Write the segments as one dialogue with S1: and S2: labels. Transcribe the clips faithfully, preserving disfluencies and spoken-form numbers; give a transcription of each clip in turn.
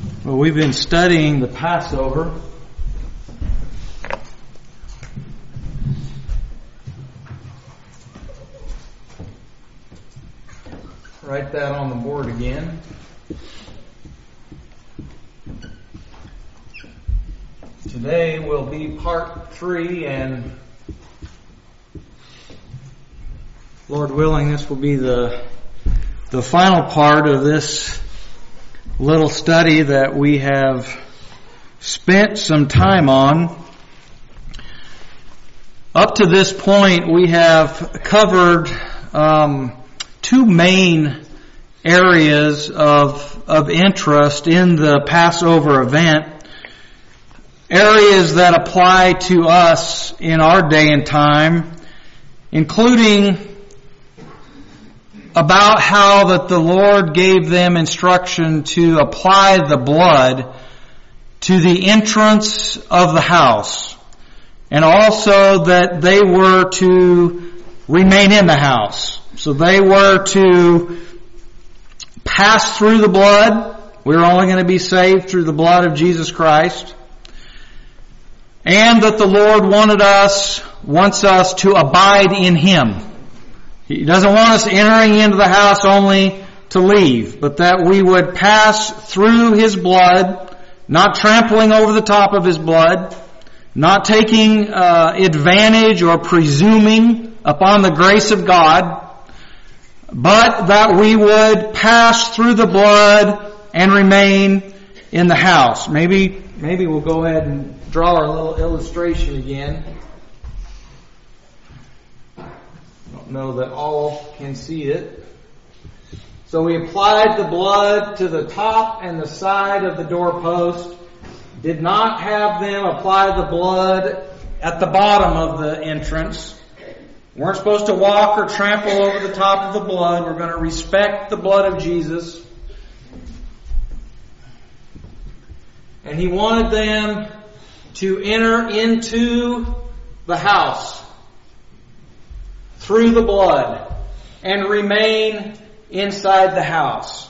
S1: Well, we've been studying the Passover. Write that on the board again. Today will be part three, and Lord willing, this will be the the final part of this little study that we have spent some time on. Up to this point, we have covered um, two main areas of of interest in the Passover event. Areas that apply to us in our day and time, including about how that the Lord gave them instruction to apply the blood to the entrance of the house, and also that they were to remain in the house. So they were to pass through the blood. We were only going to be saved through the blood of Jesus Christ. And that the Lord wanted us, wants us to abide in Him. He doesn't want us entering into the house only to leave, but that we would pass through His blood, not trampling over the top of His blood, not taking uh, advantage or presuming upon the grace of God, but that we would pass through the blood and remain in the house. Maybe, maybe we'll go ahead and draw our little illustration again. I don't know that all can see it. So we applied the blood to the top and the side of the doorpost. Did not have them apply the blood at the bottom of the entrance. Weren't supposed to walk or trample over the top of the blood. We're going to respect the blood of Jesus. And He wanted them to enter into the house through the blood and remain inside the house.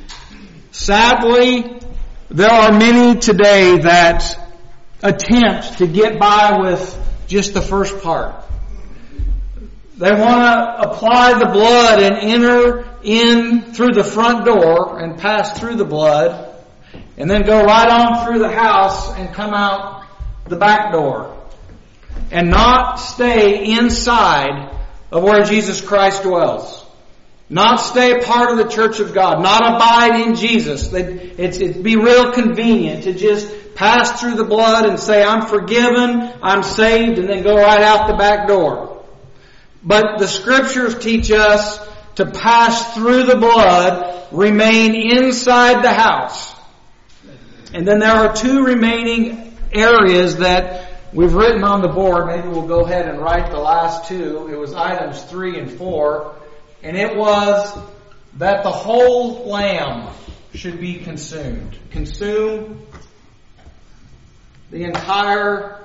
S1: Sadly, there are many today that attempt to get by with just the first part. They want to apply the blood and enter in through the front door and pass through the blood, and then go right on through the house and come out the back door, and not stay inside of where Jesus Christ dwells. Not stay a part of the church of God. Not abide in Jesus. It's, it'd be real convenient to just pass through the blood and say, I'm forgiven, I'm saved, and then go right out the back door. But the Scriptures teach us to pass through the blood, remain inside the house. And then there are two remaining areas that we've written on the board. Maybe we'll go ahead and write the last two. It was items three and four. And it was that the whole lamb should be consumed. Consume the entire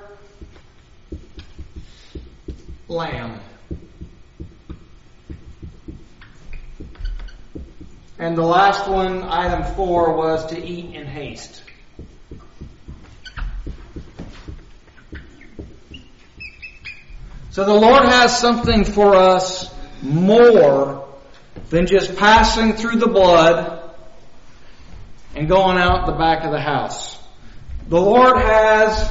S1: lamb. And the last one, item four, was to eat in haste. So the Lord has something for us more than just passing through the blood and going out the back of the house. The Lord has,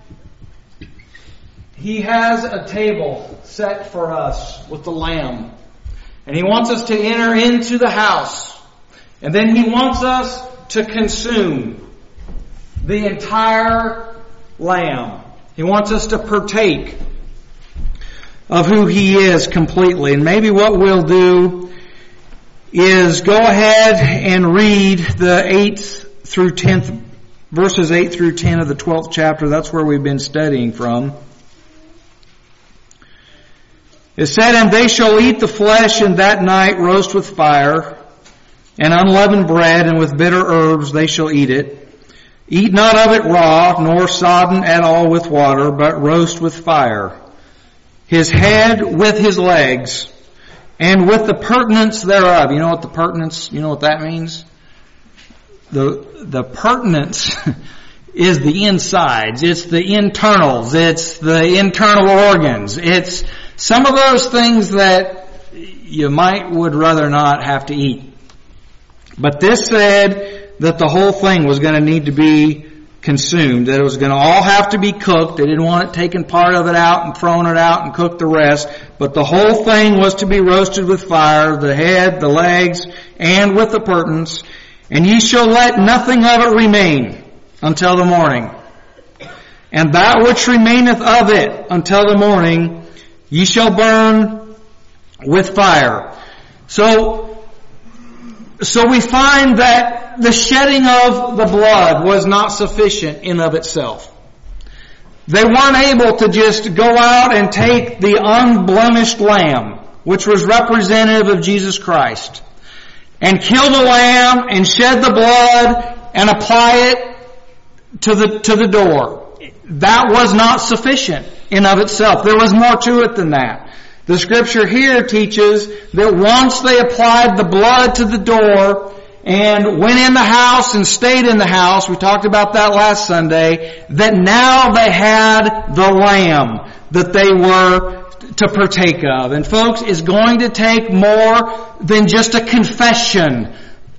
S1: He has a table set for us with the lamb. And He wants us to enter into the house. And then He wants us to consume the entire lamb. He wants us to partake of who He is completely. And maybe what we'll do is go ahead and read the eighth through tenth, verses eight through ten of the twelfth chapter. That's where we've been studying from. It said, And they shall eat the flesh in that night roast with fire, and unleavened bread, and with bitter herbs they shall eat it. Eat not of it raw, nor sodden at all with water, but roast with fire. His head with his legs, and with the purtenance thereof. You know what the purtenance, you know what that means? the the pertinence is the insides. It's the internals. It's the internal organs. It's some of those things that you might would rather not have to eat. But this said that the whole thing was going to need to be consumed, that it was going to all have to be cooked. They didn't want it taking part of it out and throwing it out and cook the rest. But the whole thing was to be roasted with fire, the head, the legs, and with the purtenance. And ye shall let nothing of it remain until the morning. And that which remaineth of it until the morning, ye shall burn with fire. So, so we find that the shedding of the blood was not sufficient in of itself. They weren't able to just go out and take the unblemished lamb, which was representative of Jesus Christ, and kill the lamb and shed the blood and apply it to the, to the door. That was not sufficient in of itself. There was more to it than that. The scripture here teaches that once they applied the blood to the door and went in the house and stayed in the house, we talked about that last Sunday, that now they had the lamb that they were to partake of. And folks, it's going to take more than just a confession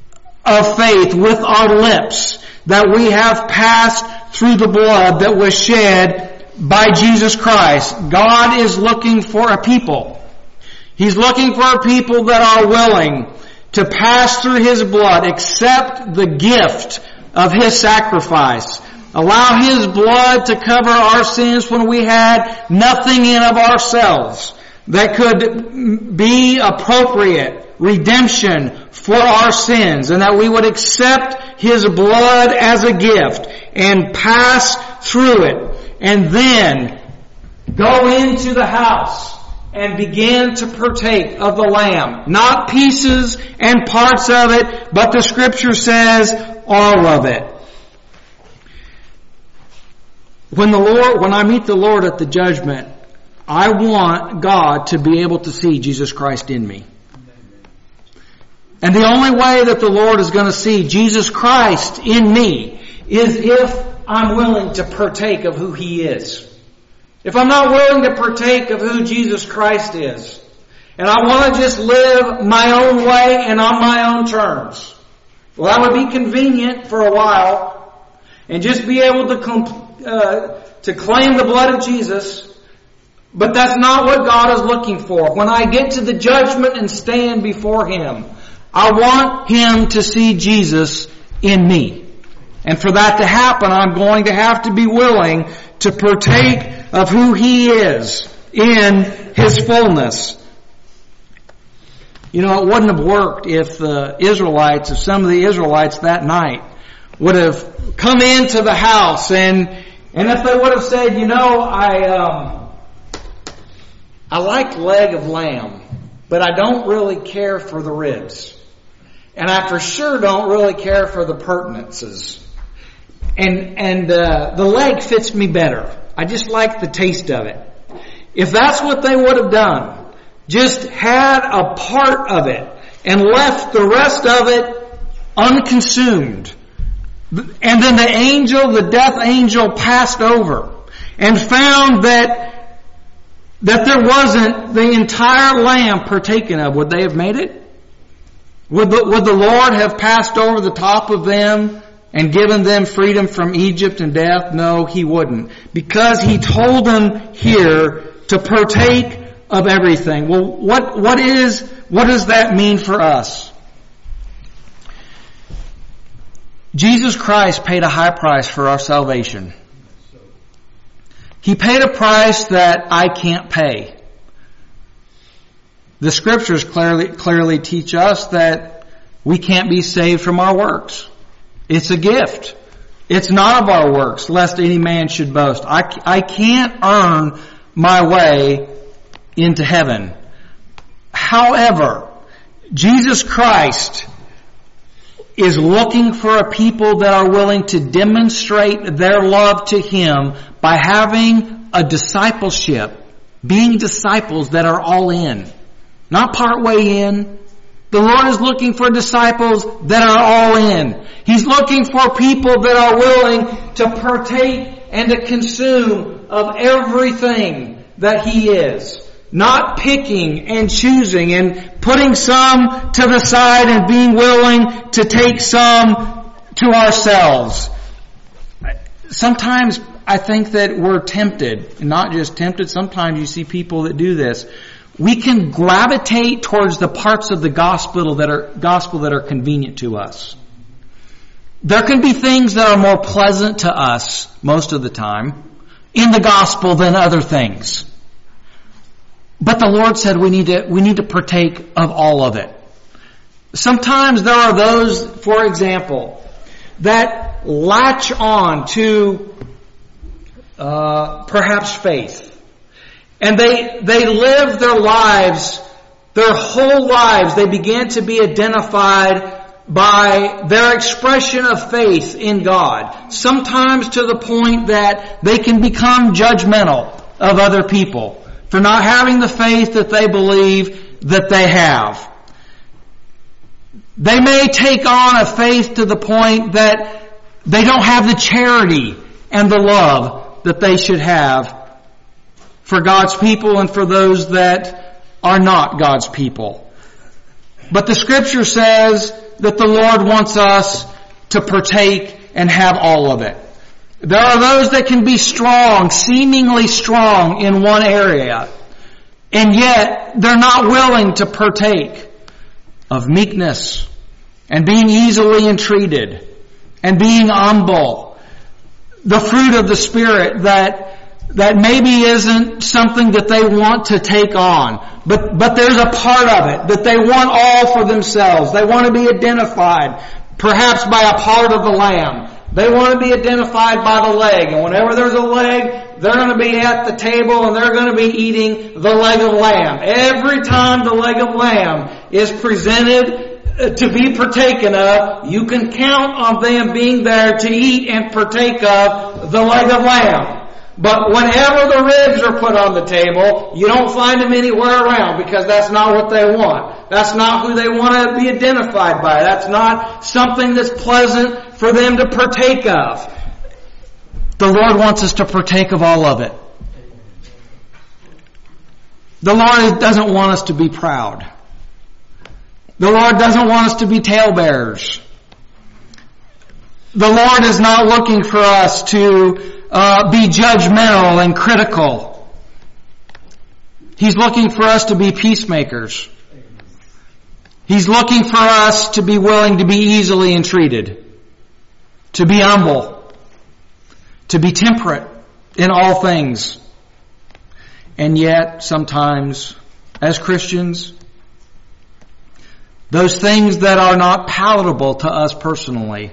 S1: of faith with our lips that we have passed through the blood that was shed by Jesus Christ. God is looking for a people. He's looking for a people that are willing to pass through His blood, accept the gift of His sacrifice, allow His blood to cover our sins when we had nothing in of ourselves that could be appropriate redemption for our sins, and that we would accept His blood as a gift and pass through it, and then go into the house and begin to partake of the lamb. Not pieces and parts of it, but the scripture says all of it. When the Lord, when I meet the Lord at the judgment, I want God to be able to see Jesus Christ in me. And the only way that the Lord is going to see Jesus Christ in me is if I'm willing to partake of who He is. If I'm not willing to partake of who Jesus Christ is, and I want to just live my own way and on my own terms, well, that would be convenient for a while, and just be able to comp- uh, to claim the blood of Jesus. But that's not what God is looking for. When I get to the judgment and stand before Him, I want Him to see Jesus in me. And for that to happen, I'm going to have to be willing to partake of who He is in His fullness. You know, it wouldn't have worked if the Israelites, if some of the Israelites that night would have come into the house and, and if they would have said, you know, I, um, I like leg of lamb, but I don't really care for the ribs. And I for sure don't really care for the purtenances. And, and, uh, the leg fits me better. I just like the taste of it. If that's what they would have done, just had a part of it and left the rest of it unconsumed. And then the angel, the death angel, passed over and found that, that there wasn't the entire lamb partaken of. Would they have made it? Would the, would the Lord have passed over the top of them and given them freedom from Egypt and death? No, He wouldn't. Because He told them here to partake of everything. Well, what, what is, what does that mean for us? Jesus Christ paid a high price for our salvation. He paid a price that I can't pay. The scriptures clearly, clearly teach us that we can't be saved from our works. It's a gift. It's not of our works, lest any man should boast. I, I can't earn my way into heaven. However, Jesus Christ is looking for a people that are willing to demonstrate their love to Him by having a discipleship, being disciples that are all in. Not part way in, The Lord is looking for disciples that are all in. He's looking for people that are willing to partake and to consume of everything that He is. Not picking and choosing and putting some to the side and being willing to take some to ourselves. Sometimes I think that we're tempted, not just tempted, sometimes you see people that do this. We can gravitate towards the parts of the gospel that are gospel that are convenient to us. There can be things that are more pleasant to us most of the time in the gospel than other things. But the Lord said we need to we need to partake of all of it. Sometimes there are those, for example, that latch on to uh, perhaps faith. And they they live their lives, their whole lives, they begin to be identified by their expression of faith in God. Sometimes to the point that they can become judgmental of other people for not having the faith that they believe that they have. They may take on a faith to the point that they don't have the charity and the love that they should have for God's people and for those that are not God's people. But the Scripture says that the Lord wants us to partake and have all of it. There are those that can be strong, seemingly strong in one area, and yet they're not willing to partake of meekness and being easily entreated and being humble. The fruit of the Spirit that that maybe isn't something that they want to take on, but but there's a part of it that they want all for themselves. They want to be identified, perhaps by a part of the lamb. They want to be identified by the leg, and whenever there's a leg, they're going to be at the table and they're going to be eating the leg of lamb. Every time the leg of lamb is presented to be partaken of, you can count on them being there to eat and partake of the leg of lamb. But whenever the ribs are put on the table, you don't find them anywhere around because that's not what they want. That's not who they want to be identified by. That's not something that's pleasant for them to partake of. The Lord wants us to partake of all of it. The Lord doesn't want us to be proud. The Lord doesn't want us to be talebearers. The Lord is not looking for us to uh, be judgmental and critical. He's looking for us to be peacemakers. He's looking for us to be willing to be easily entreated, to be humble, to be temperate in all things. And yet, sometimes, as Christians, those things that are not palatable to us personally,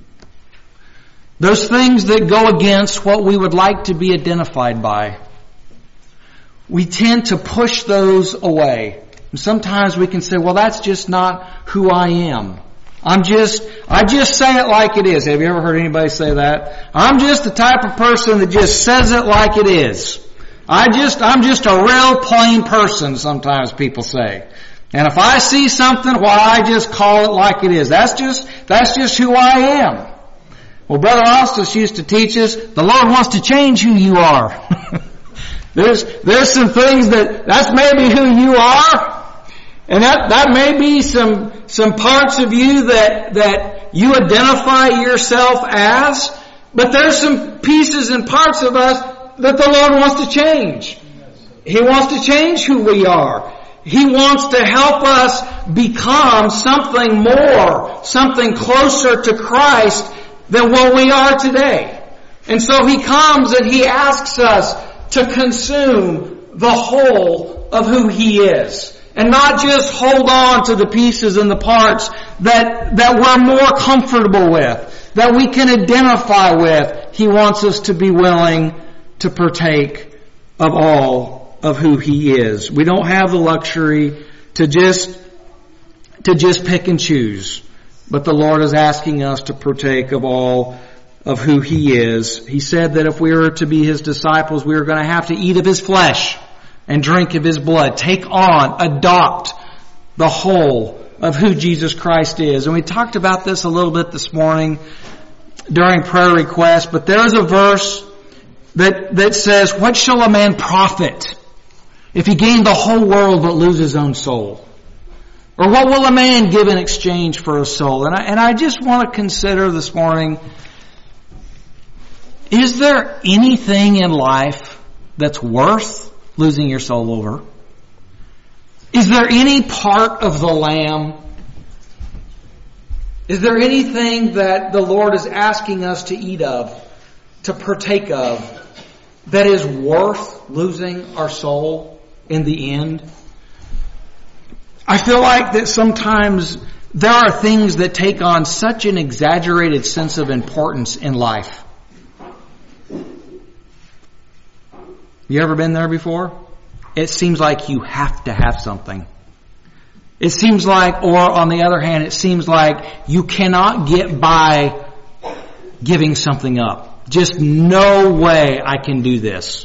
S1: those things that go against what we would like to be identified by, we tend to push those away. And sometimes we can say, well, that's just not who I am. I'm just, I just say it like it is. Have you ever heard anybody say that? I'm just the type of person that just says it like it is. I just, I'm just a real plain person, sometimes people say. And if I see something, well, I just call it like it is. That's just, that's just who I am. Well, Brother Austin used to teach us, the Lord wants to change who you are. there's, there's some things that, that's maybe who you are. And that, that may be some, some parts of you that, that you identify yourself as. But there's some pieces and parts of us that the Lord wants to change. He wants to change who we are. He wants to help us become something more, something closer to Christ than what we are today. And so He comes and He asks us to consume the whole of who He is. And not just hold on to the pieces and the parts that, that we're more comfortable with, that we can identify with. He wants us to be willing to partake of all of who He is. We don't have the luxury to just, to just pick and choose. But the Lord is asking us to partake of all of who He is. He said that if we were to be His disciples, we were going to have to eat of His flesh and drink of His blood. Take on, adopt the whole of who Jesus Christ is. And we talked about this a little bit this morning during prayer requests, but there's a verse that, that says, what shall a man profit if he gain the whole world but lose his own soul? Or what will a man give in exchange for a soul? And I, and I just want to consider this morning, is there anything in life that's worth losing your soul over? Is there any part of the Lamb? Is there anything that the Lord is asking us to eat of, to partake of, that is worth losing our soul in the end? I feel like that sometimes there are things that take on such an exaggerated sense of importance in life. You ever been there before? It seems like you have to have something. It seems like, or on the other hand, it seems like you cannot get by giving something up. Just no way I can do this.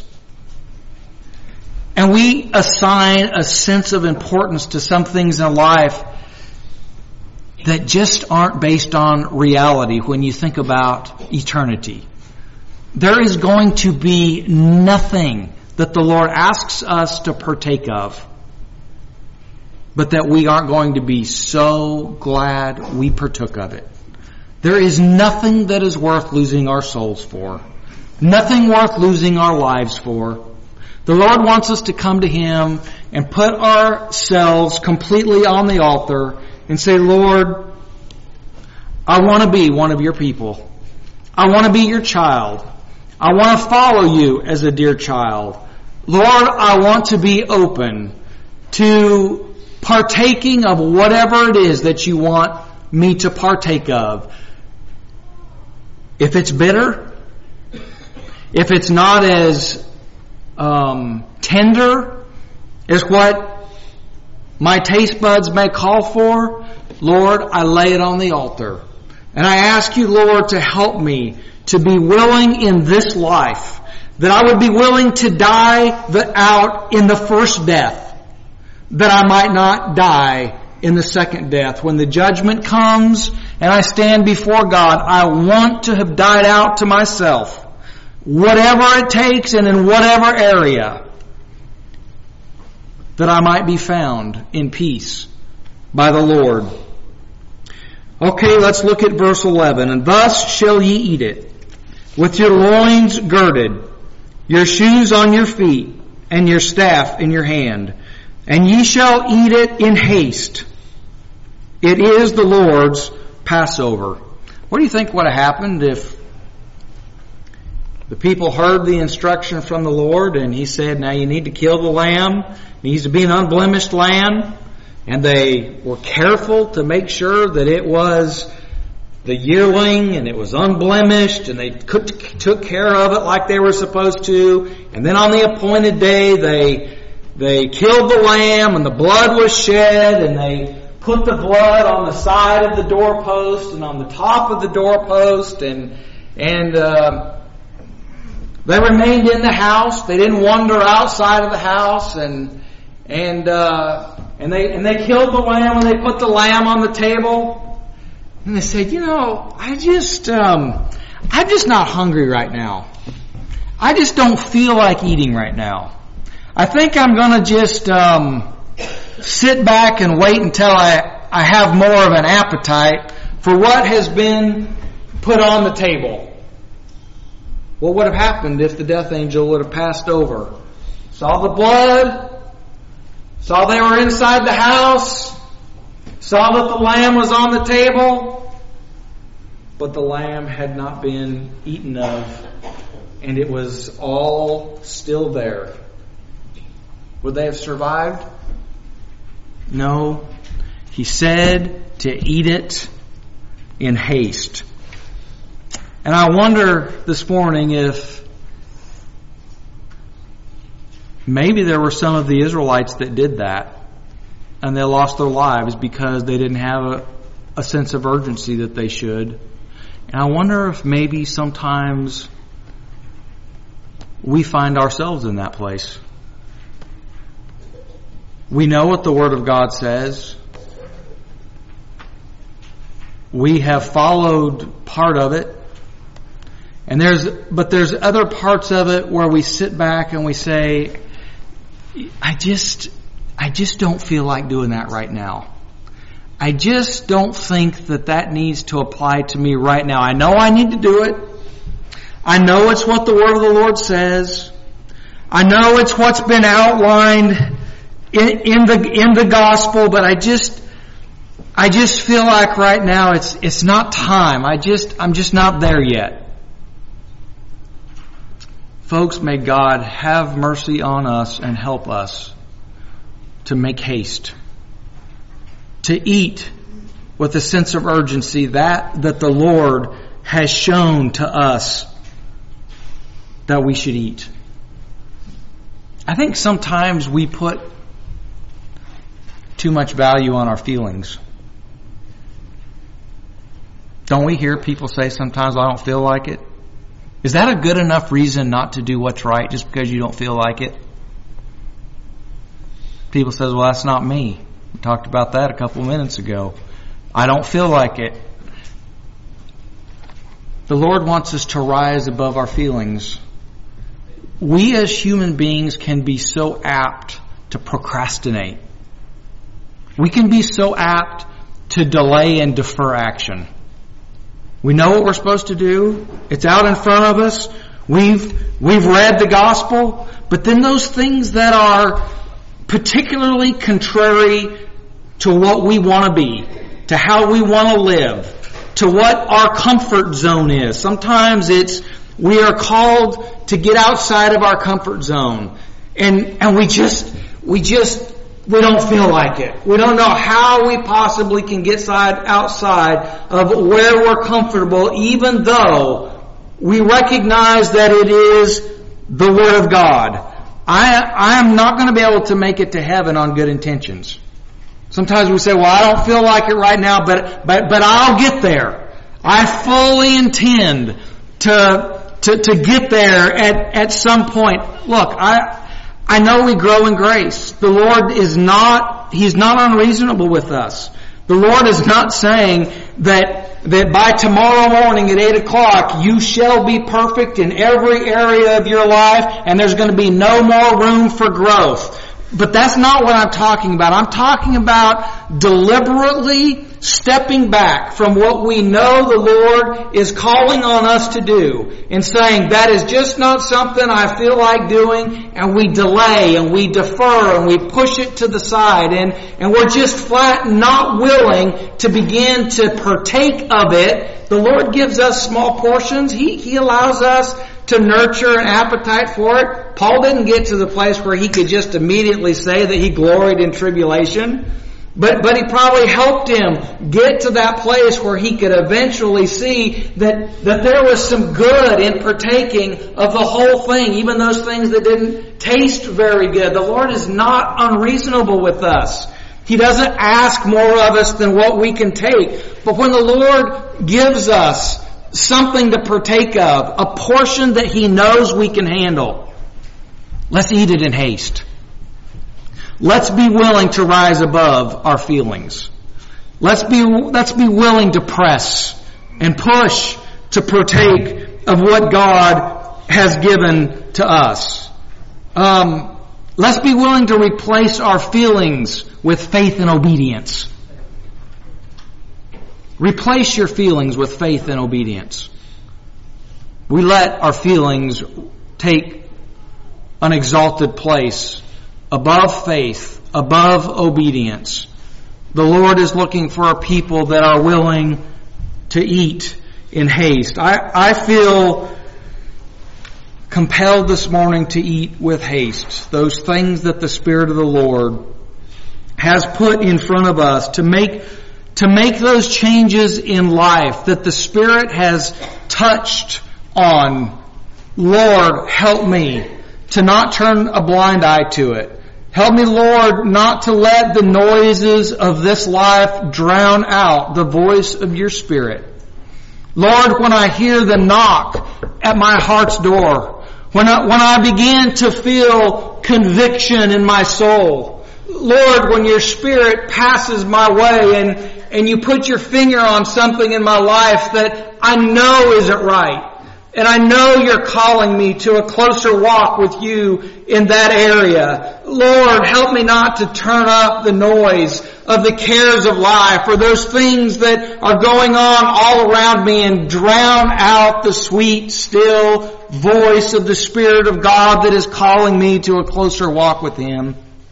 S1: And we assign a sense of importance to some things in life that just aren't based on reality when you think about eternity. There is going to be nothing that the Lord asks us to partake of, but that we aren't going to be so glad we partook of it. There is nothing that is worth losing our souls for. Nothing worth losing our lives for. The Lord wants us to come to Him and put ourselves completely on the altar and say, Lord, I want to be one of your people. I want to be your child. I want to follow you as a dear child. Lord, I want to be open to partaking of whatever it is that you want me to partake of. If it's bitter, if it's not as um, tender as what my taste buds may call for, Lord, I lay it on the altar. And I ask you, Lord, to help me to be willing in this life, that I would be willing to die out in the first death, that I might not die in the second death. When the judgment comes and I stand before God, I want to have died out to myself, whatever it takes and in whatever area, that I might be found in peace by the Lord. Okay, let's look at verse eleven. And thus shall ye eat it, with your loins girded, your shoes on your feet, and your staff in your hand. And ye shall eat it in haste. It is the Lord's Passover. What do you think would have happened if the people heard the instruction from the Lord and He said, now you need to kill the lamb. It needs to be an unblemished lamb. And they were careful to make sure that it was the yearling and it was unblemished and they could, took care of it like they were supposed to. And then on the appointed day they they killed the lamb and the blood was shed and they put the blood on the side of the doorpost and on the top of the doorpost and and uh, they remained in the house. They didn't wander outside of the house and and uh, and they and they killed the lamb and they put the lamb on the table. And they said, you know, I just, um, I'm just not hungry right now. I just don't feel like eating right now. I think I'm going to just um, sit back and wait until I, I have more of an appetite for what has been put on the table. What would have happened if the death angel would have passed over? Saw the blood, saw they were inside the house, saw that the lamb was on the table, but the lamb had not been eaten of, and it was all still there. Would they have survived? No. He said to eat it in haste. And I wonder this morning if maybe there were some of the Israelites that did that. And they lost their lives because they didn't have a, a sense of urgency that they should. And I wonder if maybe sometimes we find ourselves in that place. We know what the Word of God says. We have followed part of it. And there's, but there's other parts of it where we sit back and we say, I just, I just don't feel like doing that right now. I just don't think that that needs to apply to me right now. I know I need to do it. I know it's what the Word of the Lord says. I know it's what's been outlined in, in the, in the gospel, but I just, I just feel like right now it's, it's not time. I just, I'm just not there yet. Folks, may God have mercy on us and help us to make haste, to eat with a sense of urgency that that the Lord has shown to us that we should eat. I think sometimes we put too much value on our feelings. Don't we hear people say sometimes, I don't feel like it? Is that a good enough reason not to do what's right just because you don't feel like it? People say, well, that's not me. We talked about that a couple minutes ago. I don't feel like it. The Lord wants us to rise above our feelings. We as human beings can be so apt to procrastinate. We can be so apt to delay and defer action. We know what we're supposed to do. It's out in front of us. We've, we've read the gospel. But then those things that are particularly contrary to what we want to be, to how we want to live, to what our comfort zone is. Sometimes it's, we are called to get outside of our comfort zone. And, and we just, we just, we don't feel like it. We don't know how we possibly can get side, outside of where we're comfortable, even though we recognize that it is the Word of God. I, I am not going to be able to make it to heaven on good intentions. Sometimes we say, well, I don't feel like it right now, but, but, but I'll get there. I fully intend to, to, to get there at, at some point. Look, I, I know we grow in grace. The Lord is not, He's not unreasonable with us. The Lord is not saying that, that by tomorrow morning at eight o'clock you shall be perfect in every area of your life and there's going to be no more room for growth. But that's not what I'm talking about. I'm talking about deliberately stepping back from what we know the Lord is calling on us to do and saying, that is just not something I feel like doing, and we delay and we defer and we push it to the side and, and we're just flat not willing to begin to partake of it. The Lord gives us small portions. He, He allows us to nurture an appetite for it. Paul didn't get to the place where he could just immediately say that he gloried in tribulation. But, but he probably helped him get to that place where he could eventually see that, that there was some good in partaking of the whole thing, even those things that didn't taste very good. The Lord is not unreasonable with us. He doesn't ask more of us than what we can take. But when the Lord gives us something to partake of, a portion that He knows we can handle, let's eat it in haste. Let's be willing to rise above our feelings. Let's be, let's be willing to press and push to partake of what God has given to us. Um, let's be willing to replace our feelings with faith and obedience. Replace your feelings with faith and obedience. We let our feelings take an exalted place above faith, above obedience. The Lord is looking for a people that are willing to eat in haste. I, I feel compelled this morning to eat with haste. Those things that the Spirit of the Lord has put in front of us to make to make those changes in life that the Spirit has touched on. Lord, help me to not turn a blind eye to it. Help me, Lord, not to let the noises of this life drown out the voice of your Spirit. Lord, when I hear the knock at my heart's door, when I, when I begin to feel conviction in my soul, Lord, when your Spirit passes my way and and you put your finger on something in my life that I know isn't right. And I know you're calling me to a closer walk with you in that area. Lord, help me not to turn up the noise of the cares of life or those things that are going on all around me and drown out the sweet, still voice of the Spirit of God that is calling me to a closer walk with Him.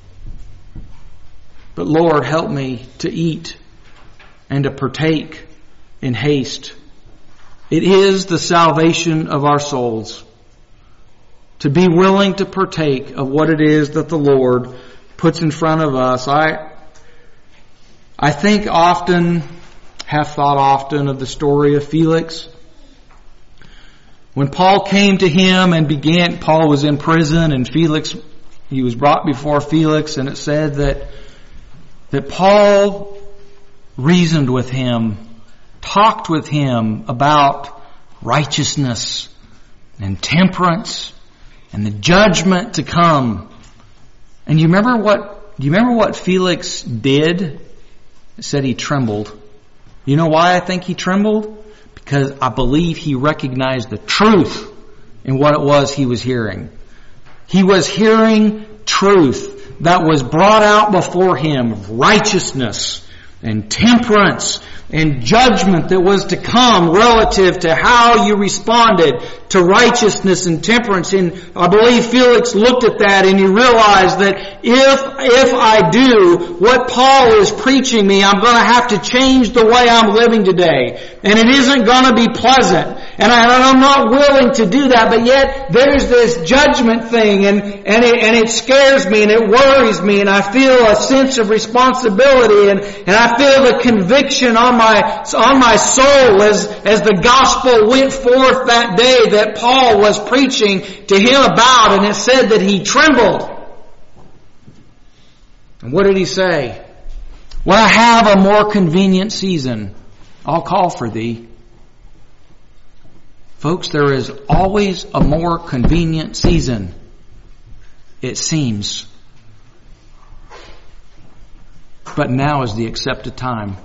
S1: But Lord, help me to eat and to partake in haste. It is the salvation of our souls to be willing to partake of what it is that the Lord puts in front of us. I, I think often, have thought often of the story of Felix. When Paul came to him and began, Paul was in prison and Felix, he was brought before Felix, and it said that, that Paul reasoned with him, talked with him about righteousness and temperance and the judgment to come. And you remember what, do you remember what Felix did? It said he trembled. You know why I think he trembled? Because I believe he recognized the truth in what it was he was hearing. He was hearing truth that was brought out before him of righteousness and temperance and judgment that was to come relative to how you responded to righteousness and temperance. And I believe Felix looked at that and he realized that if, if I do what Paul is preaching me, I'm going to have to change the way I'm living today. And it isn't going to be pleasant. And, I, and I'm not willing to do that, but yet there's this judgment thing and, and, it, and it scares me and it worries me and I feel a sense of responsibility and, and I feel the conviction on my, on my soul as, as the gospel went forth that day that Paul was preaching to him about, and it said that he trembled. And what did he say? When I have a more convenient season, I'll call for thee. Folks, there is always a more convenient season, it seems. But now is the accepted time.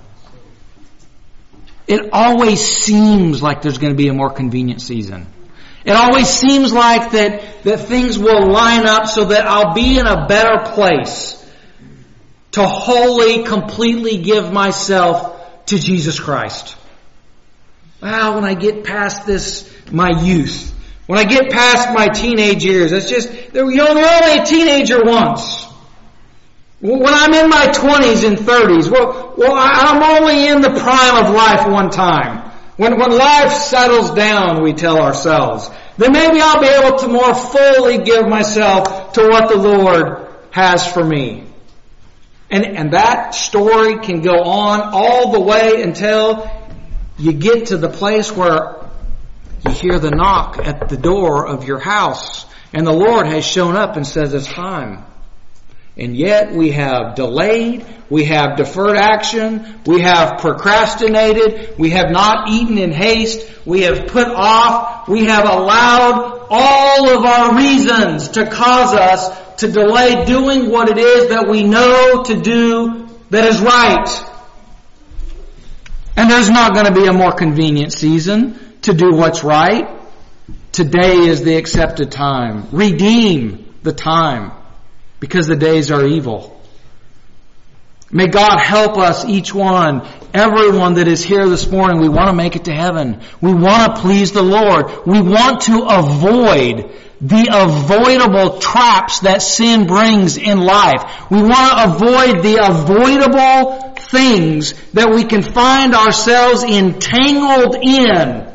S1: It always seems like there's going to be a more convenient season. It always seems like that, that things will line up so that I'll be in a better place to wholly, completely give myself to Jesus Christ. Well, when I get past this, my youth, when I get past my teenage years, it's just, you know, they're only a teenager once. When I'm in my twenties and thirties, well, well, I'm only in the prime of life one time. When, when life settles down, we tell ourselves, then maybe I'll be able to more fully give myself to what the Lord has for me. And, and that story can go on all the way until you get to the place where you hear the knock at the door of your house and the Lord has shown up and says it's time. And yet we have delayed, we have deferred action, we have procrastinated, we have not eaten in haste, we have put off, we have allowed all of our reasons to cause us to delay doing what it is that we know to do that is right. And there's not going to be a more convenient season to do what's right. Today is the accepted time. Redeem the time, because the days are evil. May God help us, each one, everyone that is here this morning. We want to make it to heaven. We want to please the Lord. We want to avoid the avoidable traps that sin brings in life. We want to avoid the avoidable things that we can find ourselves entangled in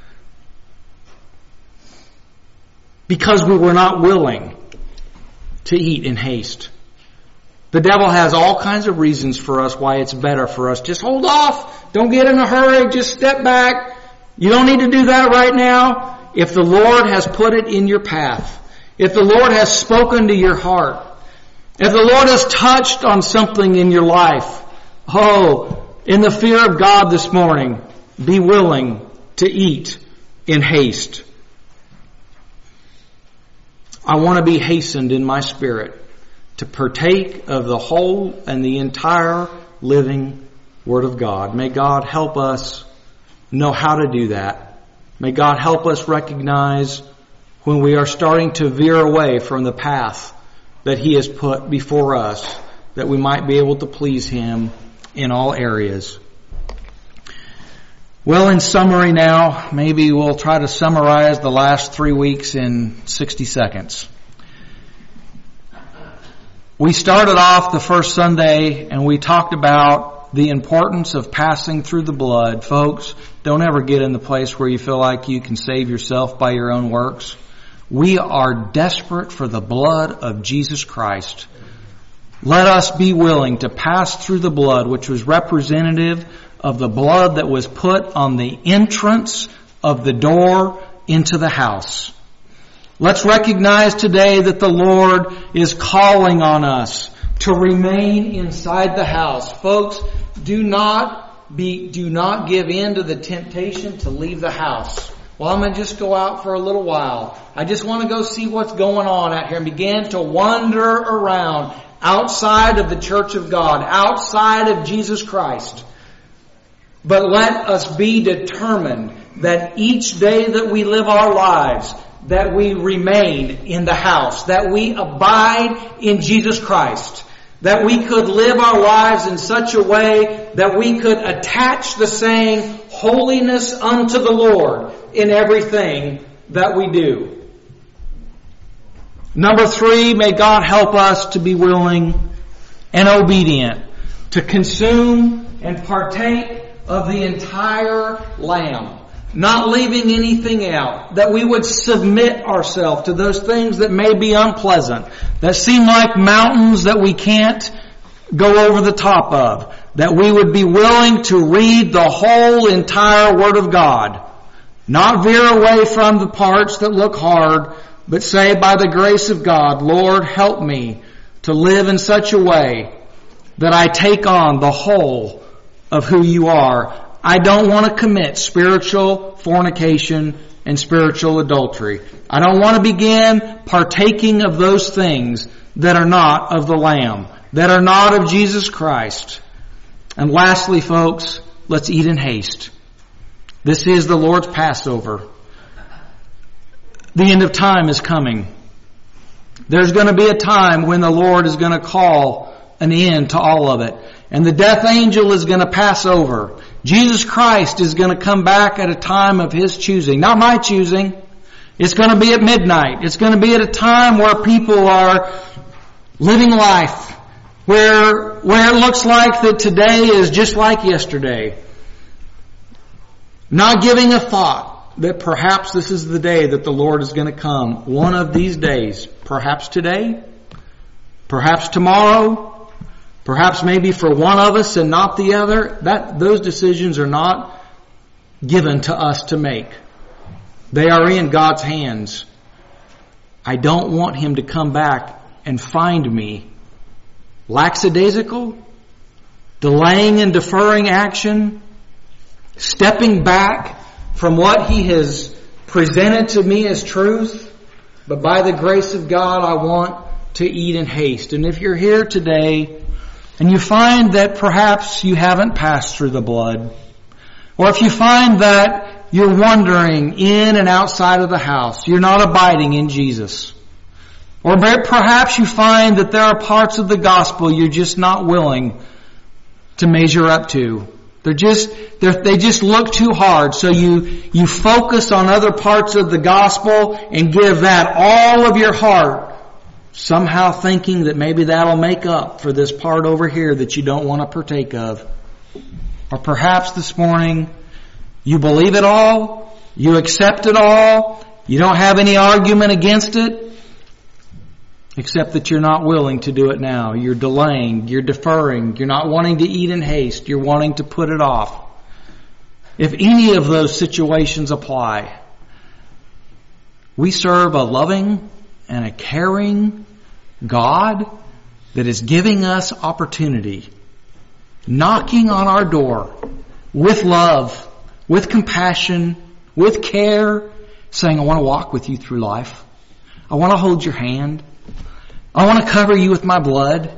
S1: because we were not willing to eat in haste. The devil has all kinds of reasons for us why it's better for us. Just hold off. Don't get in a hurry. Just step back. You don't need to do that right now. If the Lord has put it in your path, if the Lord has spoken to your heart, if the Lord has touched on something in your life, oh, in the fear of God this morning, be willing to eat in haste. I want to be hastened in my spirit to partake of the whole and the entire living Word of God. May God help us know how to do that. May God help us recognize when we are starting to veer away from the path that He has put before us, that we might be able to please Him in all areas. Well, in summary now, maybe we'll try to summarize the last three weeks in sixty seconds. We started off the first Sunday and we talked about the importance of passing through the blood. Folks, don't ever get in the place where you feel like you can save yourself by your own works. We are desperate for the blood of Jesus Christ. Let us be willing to pass through the blood, which was representative of the blood that was put on the entrance of the door into the house. Let's recognize today that the Lord is calling on us to remain inside the house. Folks, do not be, do not give in to the temptation to leave the house. Well, I'm going to just go out for a little while. I just want to go see what's going on out here and begin to wander around outside of the church of God, outside of Jesus Christ. But let us be determined that each day that we live our lives, that we remain in the house, that we abide in Jesus Christ, that we could live our lives in such a way that we could attach the saying, holiness unto the Lord in everything that we do. Number three, may God help us to be willing and obedient to consume and partake of the entire lamb, not leaving anything out, that we would submit ourselves to those things that may be unpleasant, that seem like mountains that we can't go over the top of, that we would be willing to read the whole entire Word of God, not veer away from the parts that look hard, but say, by the grace of God, Lord, help me to live in such a way that I take on the whole of who you are. I don't want to commit spiritual fornication and spiritual adultery. I don't want to begin partaking of those things that are not of the Lamb, that are not of Jesus Christ. And lastly, folks, let's eat in haste. This is the Lord's Passover. The end of time is coming. There's going to be a time when the Lord is going to call an end to all of it. And the death angel is going to pass over. Jesus Christ is going to come back at a time of His choosing. Not my choosing. It's going to be at midnight. It's going to be at a time where people are living life. Where, where it looks like that today is just like yesterday. Not giving a thought that perhaps this is the day that the Lord is going to come. One of these days. Perhaps today. Perhaps tomorrow. Perhaps maybe for one of us and not the other. That those decisions are not given to us to make. They are in God's hands. I don't want Him to come back and find me lackadaisical, delaying and deferring action, stepping back from what He has presented to me as truth. But by the grace of God, I want to eat in haste. And if you're here today and you find that perhaps you haven't passed through the blood, or if you find that you're wandering in and outside of the house, you're not abiding in Jesus, or perhaps you find that there are parts of the gospel you're just not willing to measure up to. They're just, they're, they just look too hard. So you, you focus on other parts of the gospel and give that all of your heart, somehow thinking that maybe that'll make up for this part over here that you don't want to partake of. Or perhaps this morning you believe it all, you accept it all, you don't have any argument against it, except that you're not willing to do it now. You're delaying, you're deferring, you're not wanting to eat in haste, you're wanting to put it off. If any of those situations apply, we serve a loving and a caring God that is giving us opportunity, knocking on our door with love, with compassion, with care, saying, I want to walk with you through life. I want to hold your hand. I want to cover you with my blood.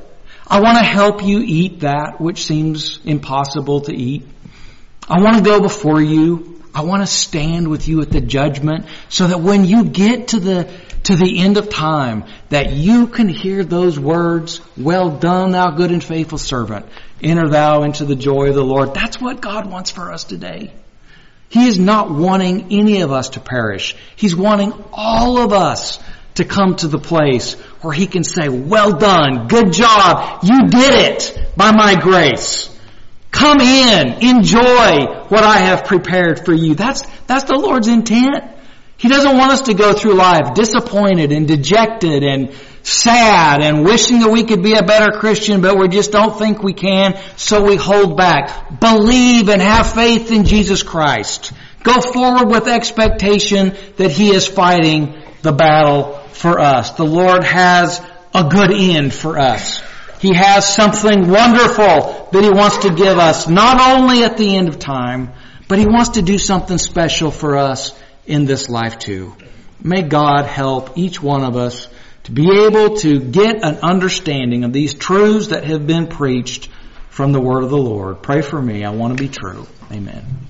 S1: I want to help you eat that which seems impossible to eat. I want to go before you. I want to stand with you at the judgment so that when you get to the to the end of time, that you can hear those words, well done, thou good and faithful servant. Enter thou into the joy of the Lord. That's what God wants for us today. He is not wanting any of us to perish. He's wanting all of us to come to the place where He can say, well done, good job, you did it by my grace. Come in, enjoy what I have prepared for you. That's, that's the Lord's intent. He doesn't want us to go through life disappointed and dejected and sad and wishing that we could be a better Christian, but we just don't think we can, so we hold back. Believe and have faith in Jesus Christ. Go forward with expectation that He is fighting the battle for us. The Lord has a good end for us. He has something wonderful that He wants to give us, not only at the end of time, but He wants to do something special for us in this life too. May God help each one of us to be able to get an understanding of these truths that have been preached from the Word of the Lord. Pray for me. I want to be true. Amen.